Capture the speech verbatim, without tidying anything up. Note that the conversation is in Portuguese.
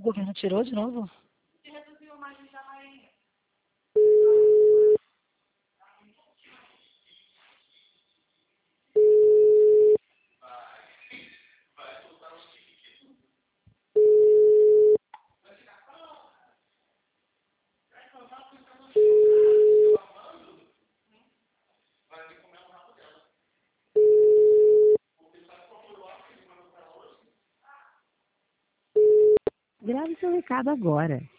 governo tirou de novo? Grave seu recado agora.